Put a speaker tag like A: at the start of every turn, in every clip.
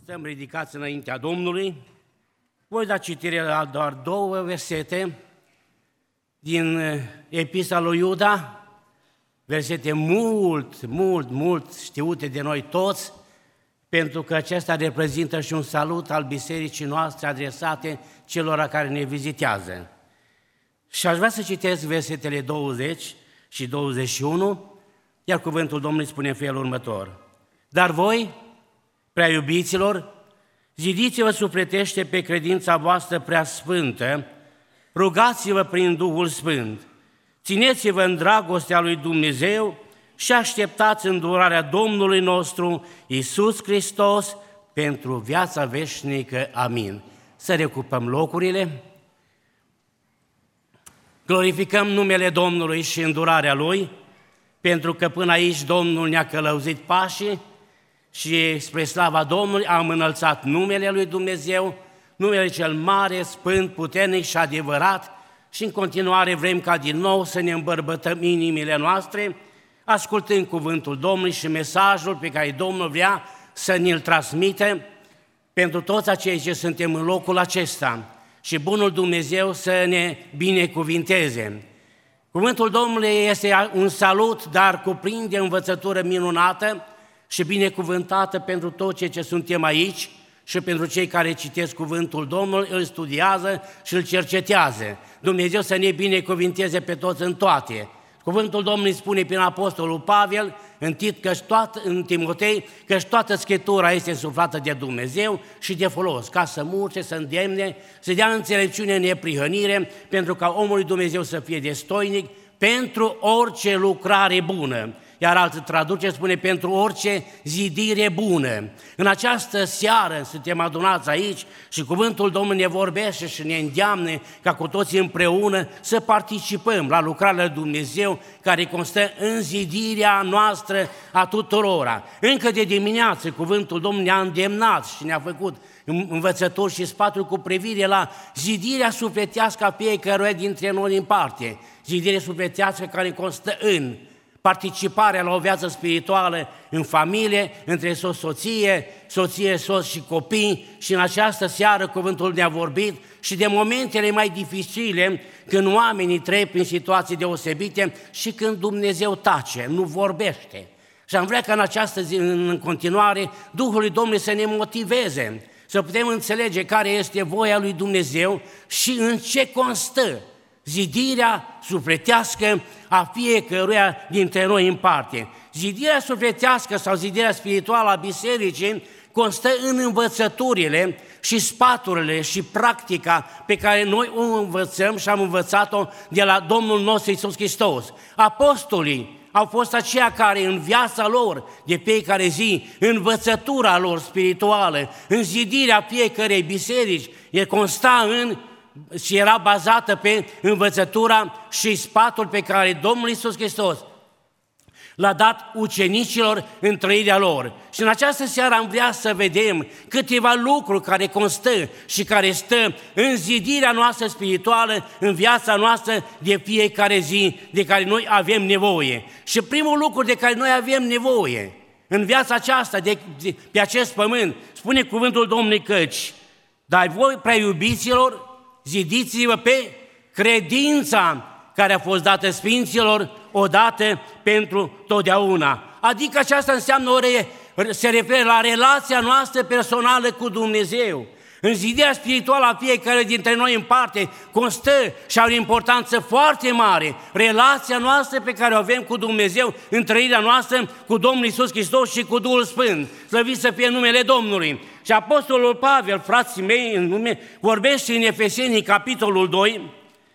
A: Stăm ridicați înaintea Domnului. Voi da citire la doar 2 versete din Epistola lui Iuda, versete mult știute de noi toți, pentru că acesta reprezintă și un salut al bisericii noastre adresate celor care ne vizitează. Și aș vrea să citesc versetele 20 și 21, iar cuvântul Domnului spune în felul următor. Dar voi, prea iubiților, zidiți-vă sufletește pe credința voastră prea sfântă, rugați-vă prin Duhul Sfânt, țineți-vă în dragostea lui Dumnezeu și așteptați îndurarea Domnului nostru, Iisus Hristos, pentru viața veșnică. Amin. Să recupăm locurile, glorificăm numele Domnului și îndurarea Lui, pentru că până aici Domnul ne-a călăuzit pașii și spre slava Domnului am înălțat numele Lui Dumnezeu, numele cel mare, sfânt, puternic și adevărat, și în continuare vrem ca din nou să ne îmbărbătăm inimile noastre, ascultând cuvântul Domnului și mesajul pe care Domnul vrea să ne-l transmite pentru toți acei ce suntem în locul acesta și bunul Dumnezeu să ne binecuvinteze. Cuvântul Domnului este un salut, dar cuprinde învățătură minunată și binecuvântată pentru toți cei ce suntem aici și pentru cei care citesc cuvântul Domnului, îl studiază și îl cercetează. Dumnezeu să ne binecuvinteze pe toți în toate. Cuvântul Domnului spune prin Apostolul Pavel, în Timotei, că toată Scriptura este însuflată de Dumnezeu și de folos, ca să muște, să îndemne, să dea înțelepciune, neprihănire, pentru ca omul lui Dumnezeu să fie destoinic pentru orice lucrare bună. Iar altă traducere spune pentru orice zidire bună. În această seară suntem adunați aici și cuvântul Domnului ne vorbește și ne îndeamnă ca cu toții împreună să participăm la lucrarea lui Dumnezeu care constă în zidirea noastră a tuturora. Încă de dimineață cuvântul Domnului ne-a îndemnat și ne-a făcut învățători și sfaturi cu privire la zidirea sufletească a fiecăruia dintre noi în parte. Zidirea sufletească care constă în participarea la o viață spirituală în familie, între soție, soț și copii, și în această seară cuvântul ne-a vorbit și de momentele mai dificile, când oamenii trec prin situații deosebite și când Dumnezeu tace, nu vorbește. Și am vrea ca în această zi, în continuare, Duhul lui Domnului să ne motiveze, să putem înțelege care este voia lui Dumnezeu și în ce constă zidirea sufletească a fiecăruia dintre noi în parte. Zidirea sufletească sau zidirea spirituală a bisericii constă în învățăturile și sfaturile și practica pe care noi o învățăm și am învățat-o de la Domnul nostru Iisus Hristos. Apostolii au fost aceia care în viața lor de fiecare zi, în învățătura lor spirituală, în zidirea fiecărei biserici, consta și era bazată pe învățătura și sfatul pe care Domnul Iisus Hristos l-a dat ucenicilor în trăirea lor. Și în această seară am vrea să vedem câteva lucruri care constă și care stă în zidirea noastră spirituală, în viața noastră de fiecare zi, de care noi avem nevoie. Și primul lucru de care noi avem nevoie în viața aceasta, pe acest pământ, spune cuvântul Domnului căci, dar voi, prea iubiților, zidiți-vă pe credința care a fost dată sfinților odată pentru totdeauna. Adică aceasta înseamnă se referă la relația noastră personală cu Dumnezeu. În zidirea spirituală a fiecare dintre noi în parte constă și are o importanță foarte mare relația noastră pe care o avem cu Dumnezeu în trăirea noastră cu Domnul Iisus Hristos și cu Duhul Sfânt. Slăvit să fie numele Domnului. Și Apostolul Pavel, frații mei, vorbește în Efeseni, capitolul 2,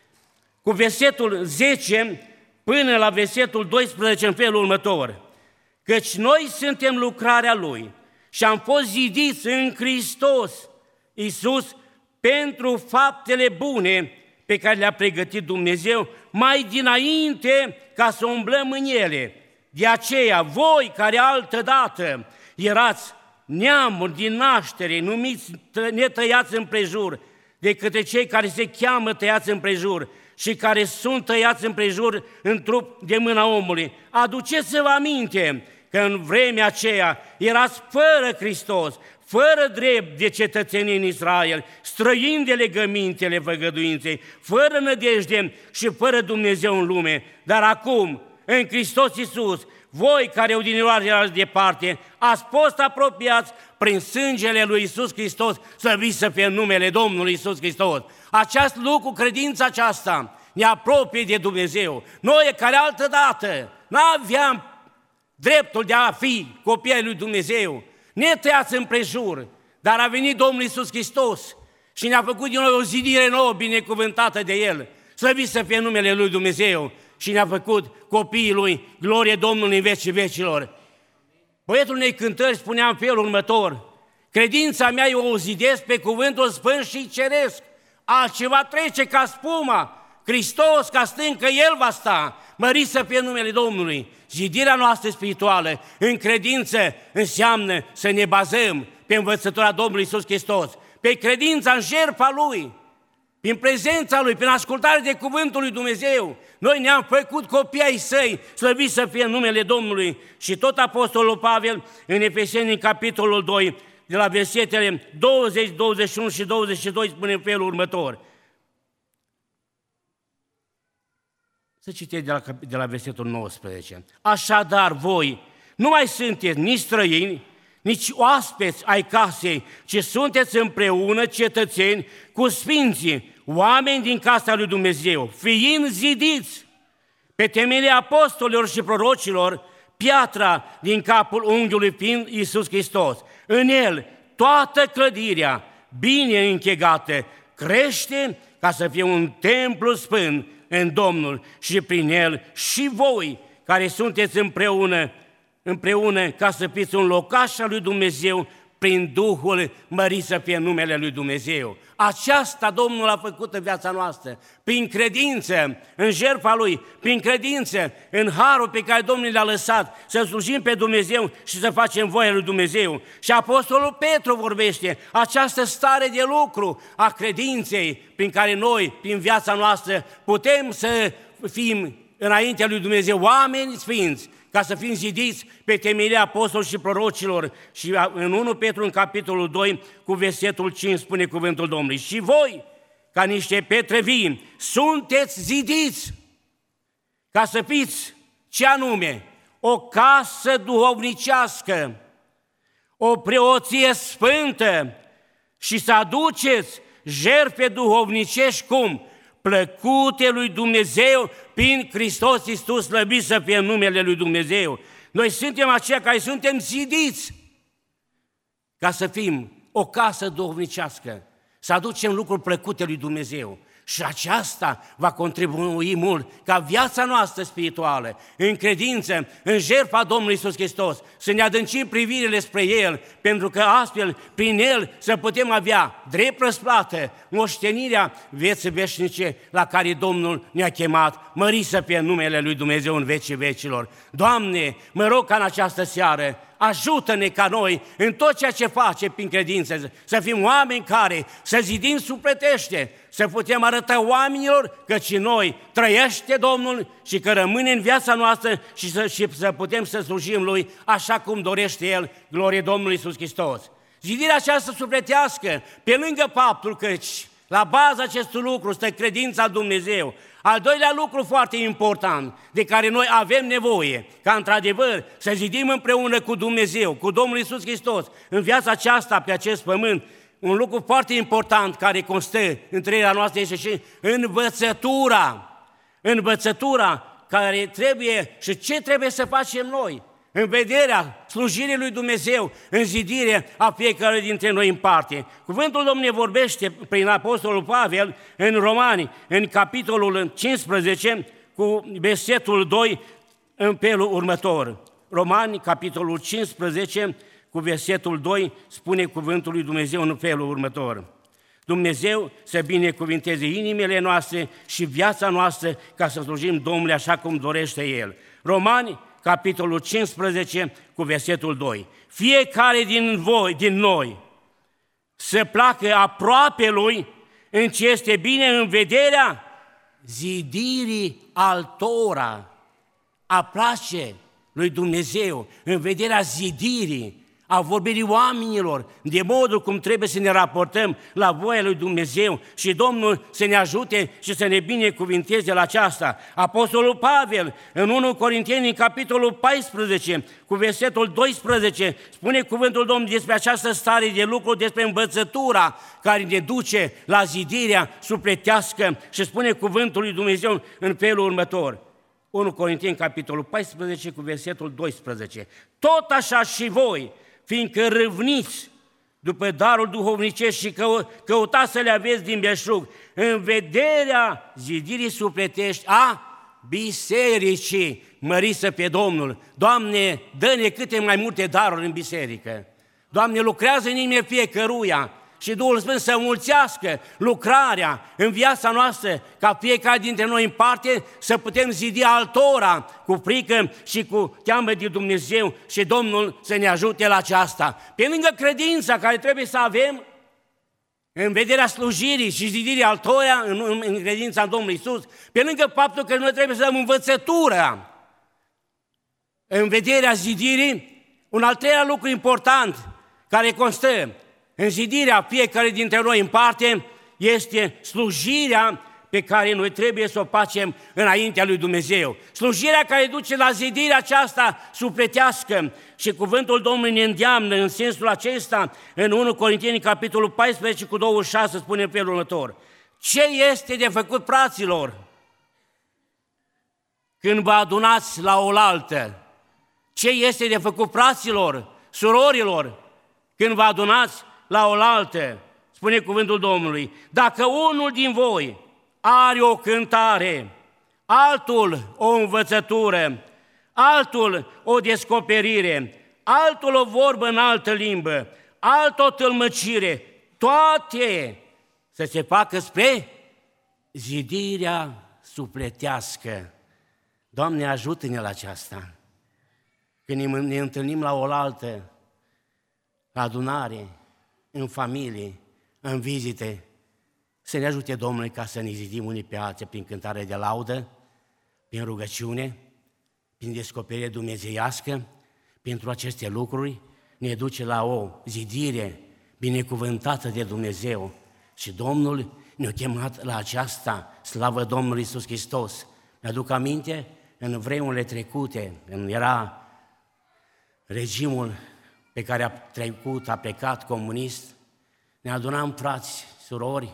A: cu versetul 10 până la versetul 12 în felul următor. Căci noi suntem lucrarea Lui și am fost zidiți în Hristos Iisus pentru faptele bune pe care le-a pregătit Dumnezeu mai dinainte ca să umblăm în ele. De aceea, voi care altădată erați neamuri din naștere, numiți netăiați împrejur, de către cei care se cheamă tăiați împrejur și care sunt tăiați împrejur în trup de mâna omului. Aduceți-vă aminte că în vremea aceea erați fără Hristos, fără drept de cetățenii în Israel, străini de legămintele făgăduinței, fără nădejde și fără Dumnezeu în lume. Dar acum, în Hristos Iisus, voi care odinioară erați departe, ați fost apropiați prin sângele lui Iisus Hristos, slăviți să fie numele Domnului Iisus Hristos. Acest lucru, credința aceasta, ne apropie de Dumnezeu. Noi, care altădată n-aveam dreptul de a fi copii ai lui Dumnezeu, ne tăiați împrejur, dar a venit Domnul Iisus Hristos și ne-a făcut din noi o zidire nouă, binecuvântată de El. Slăvit să fie numele lui Dumnezeu și ne-a făcut copiii Lui, glorie Domnului în vecii vecilor. Poetul unei cântări spunea în felul următor: credința mea eu o zidesc pe cuvântul sfânt și ceresc, altceva trece ca spuma, Hristos ca stâncă El va sta, mărit să fie numele Domnului. Zidirea noastră spirituală în credință înseamnă să ne bazăm pe învățătura Domnului Iisus Hristos, pe credința în jertfa Lui, prin prezența Lui, prin ascultare de cuvântul lui Dumnezeu. Noi ne-am făcut copii ai Săi, slăvit să fie numele Domnului. Și tot Apostolul Pavel, în Efeseni, în capitolul 2, de la versetele 20, 21 și 22, spune în felul următor. Să citeți de la versetul 19. Așadar, voi nu mai sunteți nici străini, nici oaspeți ai casei, ci sunteți împreună cetățeni cu sfinții, oameni din casa lui Dumnezeu, fiind zidiți pe temelia apostolilor și prorocilor, piatra din capul unghiului fiind Iisus Hristos. În El toată clădirea, bine închegată, crește ca să fie un templu sfânt în Domnul și prin El și voi care sunteți împreună ca să fiți un locaș al lui Dumnezeu prin Duhul, mărit să fie numele lui Dumnezeu. Aceasta Domnul a făcut în viața noastră, prin credință în jertfa Lui, prin credință în harul pe care Domnul l-a lăsat, să slujim pe Dumnezeu și să facem voia lui Dumnezeu. Și Apostolul Petru vorbește această stare de lucru a credinței prin care noi, prin viața noastră, putem să fim înaintea lui Dumnezeu oameni sfinți, ca să fim zidiți pe temelia apostolilor și prorocilor. Și în 1 Petru, în capitolul 2, cu versetul 5, spune cuvântul Domnului: și voi, ca niște pietre vii, sunteți zidiți ca să fiți, ce anume, o casă duhovnicească, o preoție sfântă și să aduceți jertfe duhovnicești cum? Plăcute lui Dumnezeu prin Hristos Iisus, slăvit să fie numele lui Dumnezeu. Noi suntem aceia care suntem zidiți ca să fim o casă duhovnicească, să aducem lucruri plăcute lui Dumnezeu. Și aceasta va contribui mult ca viața noastră spirituală, în credință, în jertfa Domnului Iisus Hristos, să ne adâncim privirile spre El, pentru că astfel, prin El, să putem avea drept răsplată moștenirea vieții veșnice la care Domnul ne-a chemat, mărit să fie numele lui Dumnezeu în vecii vecilor. Doamne, mă rog ca în această seară, ajută-ne ca noi, în tot ceea ce facem prin credință, să fim oameni care să zidim sufletește, să putem arăta oamenilor că și noi trăiește Domnul și că rămâne în viața noastră și să putem să slujim Lui așa cum dorește El, glorie Domnului Iisus Hristos. Zidirea aceasta sufletească, pe lângă faptul că la baza acestui lucru stă credința în Dumnezeu. Al doilea lucru foarte important, de care noi avem nevoie, ca într-adevăr să zidim împreună cu Dumnezeu, cu Domnul Iisus Hristos, în viața aceasta, pe acest pământ, un lucru foarte important care constă în trăirea noastră este și învățătura care trebuie și ce trebuie să facem noi, în vederea slujirii lui Dumnezeu, în zidire a fiecare dintre noi în parte. Cuvântul Domnului vorbește prin Apostolul Pavel în Romani, în capitolul 15, cu versetul 2, în felul următor. Romani, capitolul 15, cu versetul 2, spune cuvântul lui Dumnezeu în felul următor: Dumnezeu să binecuvinteze inimile noastre și viața noastră ca să slujim Domnului așa cum dorește El. Romani, capitolul 15, cu versetul 2. Fiecare din noi să placă aproape Lui în ce este bine în vederea zidirii altora. A place lui Dumnezeu, în vederea zidirii, a vorbirii oamenilor, de modul cum trebuie să ne raportăm la voia lui Dumnezeu și Domnul să ne ajute și să ne binecuvinteze la aceasta. Apostolul Pavel, în 1 Corinteni, în capitolul 14, cu versetul 12, spune cuvântul Domnului despre această stare de lucru, despre învățătura care ne duce la zidirea sufletească și spune cuvântul lui Dumnezeu în felul următor. 1 Corinteni, capitolul 14, cu versetul 12. Tot așa și voi, fiindcă râvniți după darul duhovnicesc și căutați să le aveți din belșug, în vederea zidirii sufletești a bisericii, măriți pe Domnul. Doamne, dă-ne câte mai multe daruri în biserică. Doamne, lucrează în inimile fiecăruia și Duhul Sfânt să mulțească lucrarea în viața noastră, ca fiecare dintre noi în parte să putem zidi altora cu frică și cu teamă de Dumnezeu și Domnul să ne ajute la aceasta. Pe lângă credința care trebuie să avem în vederea slujirii și zidirii altora în credința în Domnul Iisus, pe lângă faptul că noi trebuie să dăm învățătura în vederea zidirii, un al treilea lucru important care constă în zidirea fiecare dintre noi în parte este slujirea pe care noi trebuie să o facem înaintea lui Dumnezeu. Slujirea care duce la zidirea aceasta sufletească și cuvântul Domnului ne îndeamnă în sensul acesta în 1 Corinteni, capitolul 14, cu 26, spune în felul următor. Ce este de făcut, fraților, când vă adunați la oaltă? Ce este de făcut, fraților, surorilor, când vă adunați la oaltă? Spune cuvântul Domnului, dacă unul din voi are o cântare, altul o învățătură, altul o descoperire, altul o vorbă în altă limbă, altul o tălmăcire, toate să se facă spre zidirea sufletească. Doamne, ajută-ne la aceasta. Când ne întâlnim la oaltă, la adunare, în familie, în vizite, să ne ajute Domnul ca să ne zidim unii pe alții prin cântare de laudă, prin rugăciune, prin descoperire dumnezeiască. Pentru aceste lucruri ne duce la o zidire binecuvântată de Dumnezeu și Domnul ne-a chemat la aceasta, slavă Domnului Iisus Hristos. Mi-aduc aminte, în vremurile trecute, când era regimul pe care a plecat comunist, ne adunam frați, surori,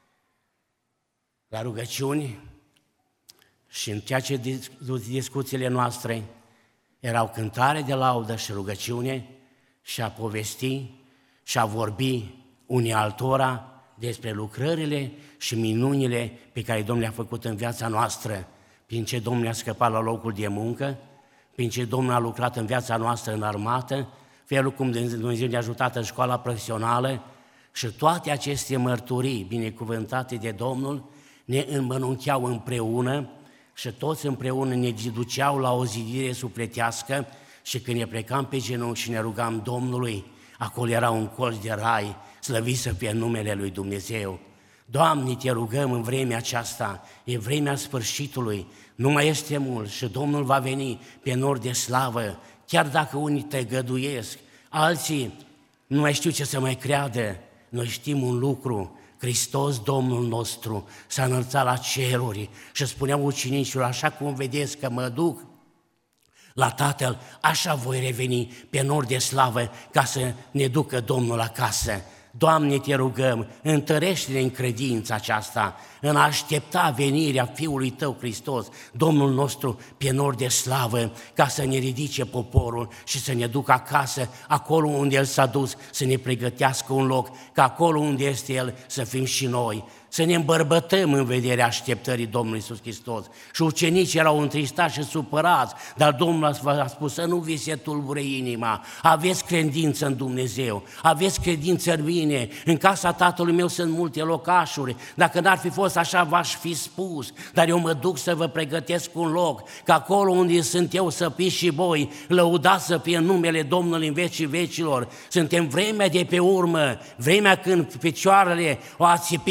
A: la rugăciuni și în ceea ce discuțiile noastre erau cântare de laudă și rugăciune și a povesti și a vorbi unii altora despre lucrările și minunile pe care Domnul le-a făcut în viața noastră, prin ce Domnul ne-a scăpat la locul de muncă, prin ce Domnul a lucrat în viața noastră în armată, felul cum Dumnezeu ne-a ajutat în școala profesională și toate aceste mărturii binecuvântate de Domnul ne înmănuncheau împreună și toți împreună ne duceau la o zidire sufletească și când ne plecam pe genunchi și ne rugam Domnului, acolo era un colț de rai, slăvit să fie numele lui Dumnezeu. Doamne, te rugăm în vremea aceasta, e vremea sfârșitului, nu mai este mult și Domnul va veni pe nori de slavă, chiar dacă unii te găduiesc, alții nu mai știu ce să mai creadă. Noi știm un lucru, Hristos Domnul nostru s-a înălțat la ceruri și spuneau ucenicilor, așa cum vedeți că mă duc la Tatăl, așa voi reveni pe nori de slavă ca să ne ducă Domnul acasă. Doamne, te rugăm, întărește-ne în credința aceasta, în a aștepta venirea Fiului Tău Hristos, Domnul nostru, pe nori de slavă, ca să ne ridice poporul și să ne ducă acasă, acolo unde El s-a dus, să ne pregătească un loc, ca acolo unde este El să fim și noi, să ne îmbărbătăm în vederea așteptării Domnului Iisus Hristos. Și ucenicii erau întristați și supărați, dar Domnul a spus să nu vi se tulbure inima, aveți credință în Dumnezeu, aveți credință în mine, în casa Tatălui meu sunt multe locașuri, dacă n-ar fi fost așa v-aș fi spus, dar eu mă duc să vă pregătesc un loc, că acolo unde sunt eu să fiți și voi, lăudați să fie numele Domnului în vecii vecilor. Suntem vremea de pe urmă, vremea când picioarele au ațipit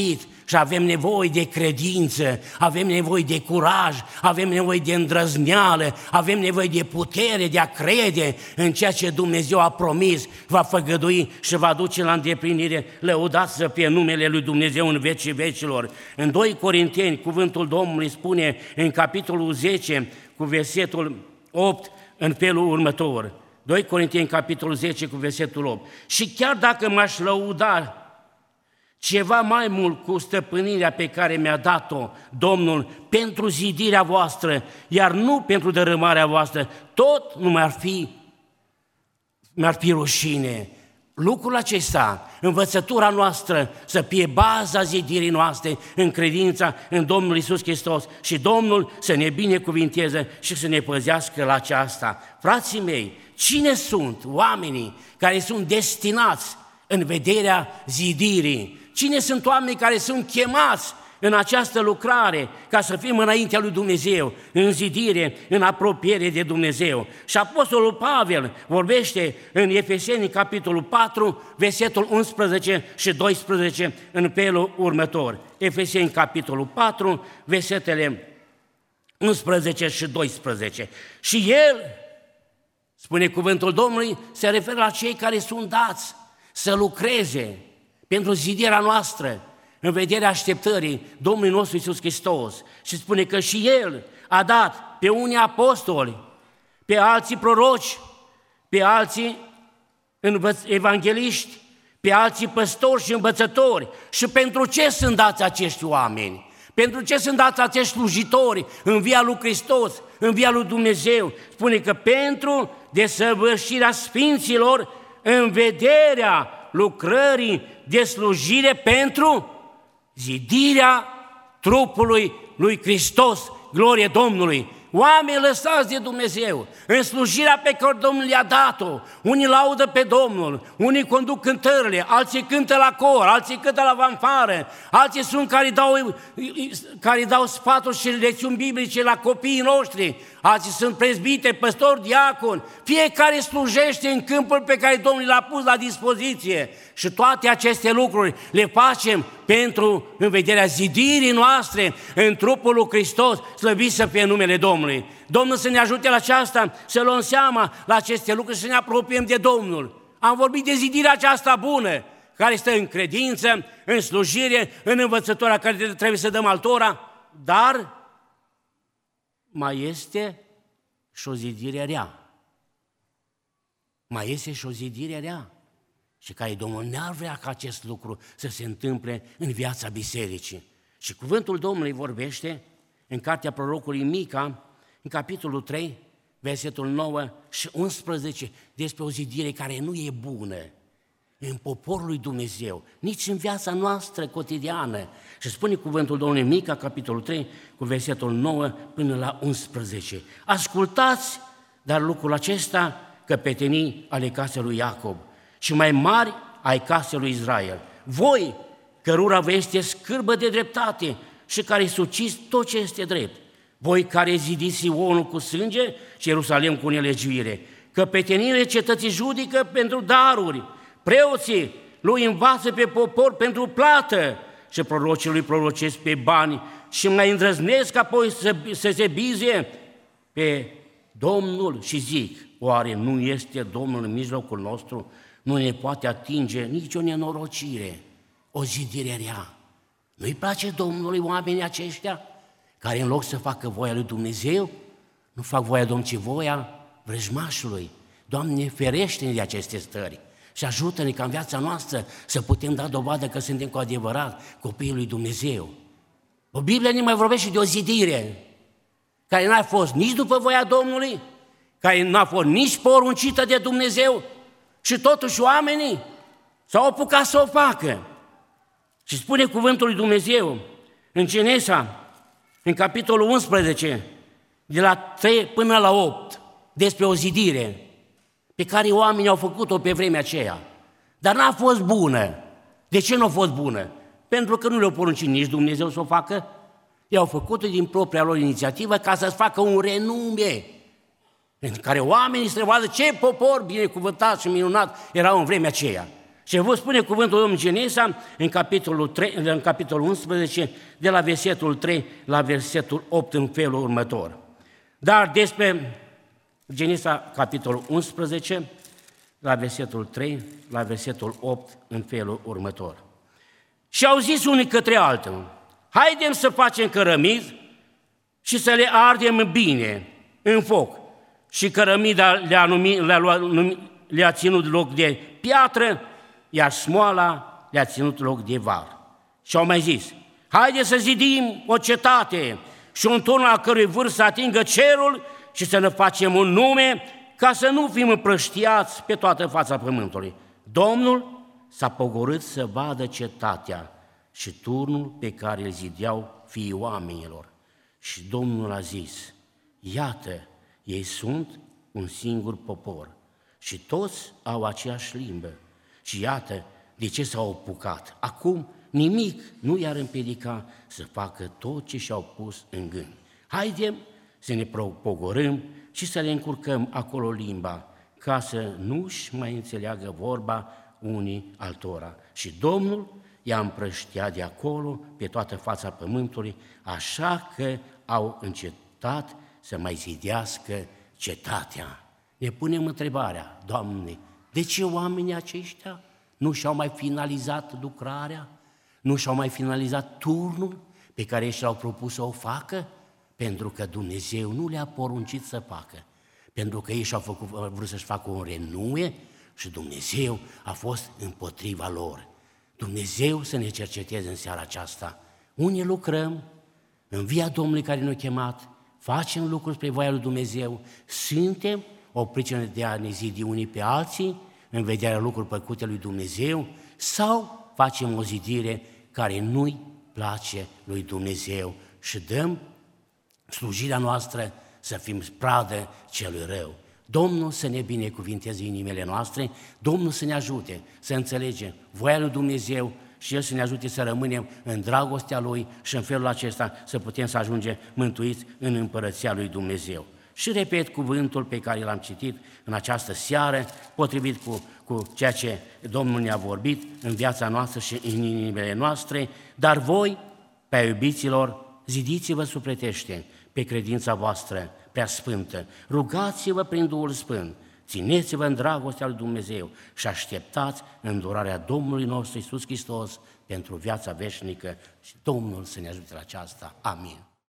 A: și avem nevoie de credință, avem nevoie de curaj, avem nevoie de îndrăzneală, avem nevoie de putere, de a crede în ceea ce Dumnezeu a promis, va făgădui și va duce la îndeplinire. Lăudați să fie numele lui Dumnezeu în vecii vecilor. În 2 Corinteni, cuvântul Domnului spune în capitolul 10, cu versetul 8, în felul următor. 2 Corinteni, capitolul 10, cu versetul 8. Și chiar dacă m-aș lăuda ceva mai mult cu stăpânirea pe care mi-a dat-o Domnul pentru zidirea voastră, iar nu pentru dărâmarea voastră, tot nu mi-ar fi rușine. Lucrul acesta, învățătura noastră, să fie baza zidirii noastre în credința în Domnul Iisus Hristos și Domnul să ne binecuvinteze și să ne păzească la aceasta. Frații mei, cine sunt oamenii care sunt destinați în vederea zidirii? Cine sunt oamenii care sunt chemați în această lucrare ca să fim înaintea lui Dumnezeu, în zidire, în apropiere de Dumnezeu? Și Apostolul Pavel vorbește în Efeseni, capitolul 4, versetul 11 și 12, în felul următor. Efeseni, capitolul 4, versetele 11 și 12. Și el, spune cuvântul Domnului, se referă la cei care sunt dați să lucreze pentru zidirea noastră, în vederea așteptării Domnului nostru Iisus Hristos. Și spune că și El a dat pe unii apostoli, pe alții proroci, pe alții evangeliști, pe alții păstori și învățători. Și pentru ce sunt dați acești oameni? Pentru ce sunt dați acești slujitori în via lui Hristos, în via lui Dumnezeu? Spune că pentru desăvârșirea sfinților în vederea lucrării de slujire pentru zidirea trupului lui Hristos, glorie Domnului. Oameni lăsați de Dumnezeu, în slujirea pe care Domnul i-a dat-o, unii laudă pe Domnul, unii conduc cântările, alții cântă la cor, alții cântă la fanfară, alții sunt care dau sfaturi și lecțiuni biblice la copiii noștri, alții sunt prezbiteri, păstori, diaconi, fiecare slujește în câmpul pe care Domnul l-a pus la dispoziție și toate aceste lucruri le facem pentru în vederea zidirii noastre în trupul lui Hristos, slăvit să fie numele Domnului. Domnul să ne ajute la aceasta, să luăm seama la aceste lucruri și să ne apropiem de Domnul. Am vorbit de zidirea aceasta bună, care stă în credință, în slujire, în învățătura care trebuie să dăm altora, dar mai este și o zidire rea. Mai este și o zidire rea. Și care Domnul n-ar vrea ca acest lucru să se întâmple în viața bisericii. Și cuvântul Domnului vorbește în cartea prorocului Mica, în capitolul 3, versetul 9 și 11, despre o zidire care nu e bună în poporul lui Dumnezeu, nici în viața noastră cotidiană. Și spune cuvântul Domnului Mica, capitolul 3, cu versetul 9 până la 11. Ascultați, dar lucrul acesta, căpetenii ale casei lui Iacob și mai mari ai casei lui Israel. Voi, cărora vă este scârbă de dreptate și care suciți tot ce este drept. Voi care zidiți Sionul cu sânge și Ierusalim cu nelegiuire. Căpetenile cetății judică pentru daruri. Preoții lui învață pe popor pentru plată și prorocii lui prorocesc pe bani și mai îndrăznesc apoi să se bize pe Domnul și zic, oare nu este Domnul în mijlocul nostru? Nu ne poate atinge nicio nenorocire, o zidire rea. Nu-i place Domnului oamenii aceștia care în loc să facă voia lui Dumnezeu, nu fac voia Domnului, ci voia vrăjmașului. Doamne, ferește-ne de aceste stări și ajută-ne ca în viața noastră să putem da dovadă că suntem cu adevărat copiii lui Dumnezeu. O Biblie ne mai vorbește de o zidire care n-a fost nici după voia Domnului, care n-a fost nici poruncită de Dumnezeu și totuși oamenii s-au apucat să o facă. Și spune cuvântul lui Dumnezeu în Genesa, în capitolul 11, de la 3 până la 8, despre o zidire pe care oamenii au făcut-o pe vremea aceea. Dar n-a fost bună. De ce nu a fost bună? Pentru că nu le-au poruncit nici Dumnezeu să o facă, i-au făcut-o din propria lor inițiativă ca să-ți facă un renume în care oamenii să vadă ce popor binecuvântat și minunat erau în vremea aceea. Și vă spune cuvântul Domnului Genesa în capitolul 11, de la versetul 3 la versetul 8 în felul următor. Dar despre Genesa, capitolul 11, la versetul 3 la versetul 8 în felul următor. Și au zis unii către altul: haidem să facem cărămizi și să le ardem bine în foc. Și cărămida le-a ținut loc de piatră, iar smoala le-a ținut loc de var. Și au mai zis: haide să zidim o cetate și un turn al cărui vârf să atingă cerul și să ne facem un nume, ca să nu fim împrăștiați pe toată fața pământului. Domnul s-a pogorât să vadă cetatea și turnul pe care îl zideau fiii oamenilor. Și Domnul a zis: iată, ei sunt un singur popor și toți au aceeași limbă. Și iată de ce s-au apucat. Acum nimic nu i-ar împiedica să facă tot ce și-au pus în gând. Haidem să ne pogorâm și să le încurcăm acolo limba, ca să nu-și mai înțeleagă vorba unii altora. Și Domnul i-a împrăștiat de acolo pe toată fața pământului, așa că au încetat să mai zidească cetatea. Ne punem întrebarea: Doamne, de ce oamenii aceștia nu și-au mai finalizat lucrarea? Nu și-au mai finalizat turnul pe care ei și-au propus să o facă? Pentru că Dumnezeu nu le-a poruncit să facă. Pentru că ei au vrut să-și facă o renume și Dumnezeu a fost împotriva lor. Dumnezeu să ne cerceteze în seara aceasta. Unii lucrăm în via Domnului care ne-a chemat, facem lucruri spre voia lui Dumnezeu, suntem o pricină de a ne zidi unii pe alții în vederea lucrurilor făcute lui Dumnezeu, sau facem o zidire care nu-i place lui Dumnezeu și dăm slujirea noastră să fim pradă celui rău. Domnul să ne binecuvinteze inimile noastre, Domnul să ne ajute să înțelegem voia lui Dumnezeu și El să ne ajute să rămânem în dragostea Lui și în felul acesta să putem să ajungem mântuiți în împărăția lui Dumnezeu. Și repet cuvântul pe care l-am citit în această seară, potrivit cu ceea ce Domnul ne-a vorbit în viața noastră și în inimile noastre, dar voi, pe iubiților, zidiți-vă sufletește pe credința voastră prea sfântă, rugați-vă prin Duhul Sfânt, țineți-vă în dragostea lui Dumnezeu și așteptați îndurarea Domnului nostru Iisus Hristos pentru viața veșnică și Domnul să ne ajute la aceasta. Amin.